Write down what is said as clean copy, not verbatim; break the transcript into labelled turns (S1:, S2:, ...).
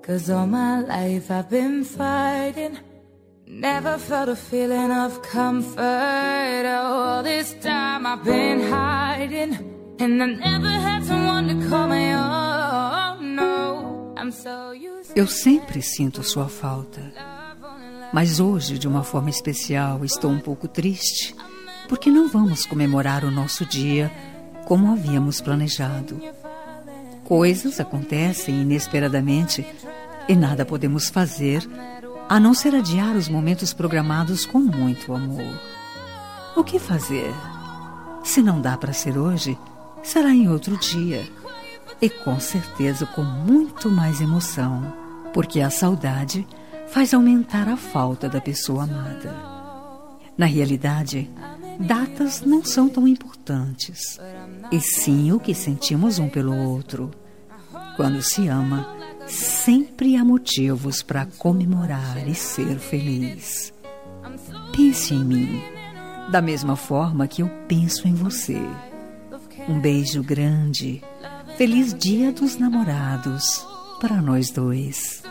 S1: 'Cause all my life I've been fighting, never felt a feeling of comfort. Oh, all this time I've been hiding, and I never had someone to call my own. No, I'm so used to...
S2: Eu sempre sinto sua falta, mas hoje, de uma forma especial, estou um pouco triste, porque não vamos comemorar o nosso dia como havíamos planejado. Coisas acontecem inesperadamente e nada podemos fazer a não ser adiar os momentos programados com muito amor. O que fazer? Se não dá para ser hoje, será em outro dia. E com certeza com muito mais emoção, porque a saudade faz aumentar a falta da pessoa amada. Na realidade, datas não são tão importantes, e sim o que sentimos um pelo outro. Quando se ama, sempre há motivos para comemorar e ser feliz. Pense em mim, da mesma forma que eu penso em você. Um beijo grande, feliz Dia dos Namorados para nós dois.